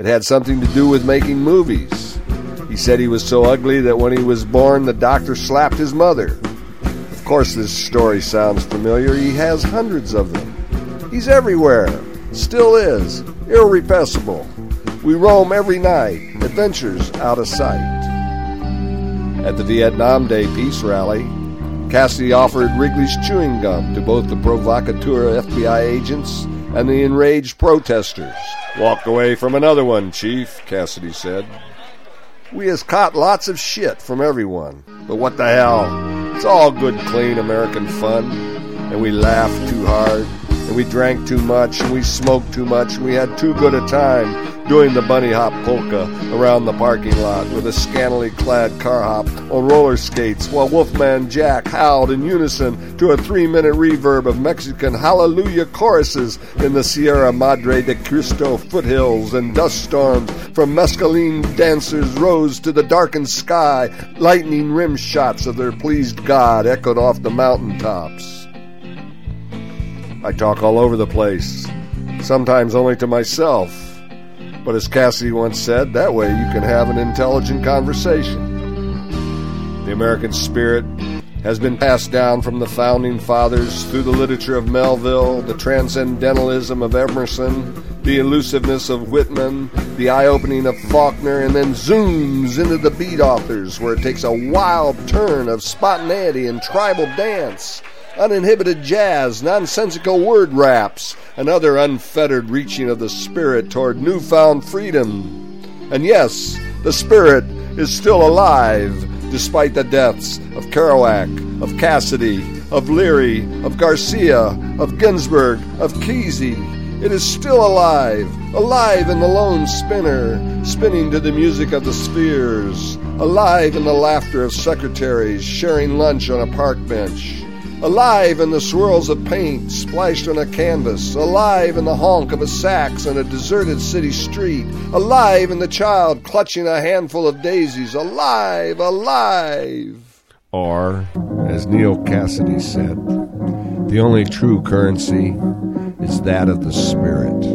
It had something to do with making movies. He said he was so ugly that when he was born, the doctor slapped his mother. Of course, this story sounds familiar. He has hundreds of them. He's everywhere. Still is. Irrepressible. We roam every night. Adventures out of sight. At the Vietnam Day Peace Rally, Cassidy offered Wrigley's chewing gum to both the provocateur FBI agents and the enraged protesters. "Walk away from another one, Chief," Cassidy said. "We has caught lots of shit from everyone, but what the hell? It's all good, clean American fun. And we laughed too hard, and we drank too much, and we smoked too much, and we had too good a time doing the bunny hop polka around the parking lot with a scantily clad car hop on roller skates while Wolfman Jack howled in unison to a 3-minute reverb of Mexican hallelujah choruses in the Sierra Madre de Cristo foothills, and dust storms from mescaline dancers rose to the darkened sky. Lightning rim shots of their pleased God echoed off the mountaintops. I talk all over the place, sometimes only to myself. But as Cassidy once said, that way you can have an intelligent conversation. The American spirit has been passed down from the Founding Fathers through the literature of Melville, the transcendentalism of Emerson, the elusiveness of Whitman, the eye-opening of Faulkner, and then zooms into the beat authors, where it takes a wild turn of spontaneity and tribal dance, uninhibited jazz, nonsensical word raps, and other unfettered reaching of the spirit toward newfound freedom. And yes, the spirit is still alive, despite the deaths of Kerouac, of Cassidy, of Leary, of Garcia, of Ginsberg, of Kesey. It is still alive, alive in the lone spinner, spinning to the music of the spheres, alive in the laughter of secretaries sharing lunch on a park bench, alive in the swirls of paint splashed on a canvas, alive in the honk of a sax on a deserted city street, alive in the child clutching a handful of daisies, alive, alive. Or, as Neil Cassidy said, the only true currency is that of the spirit.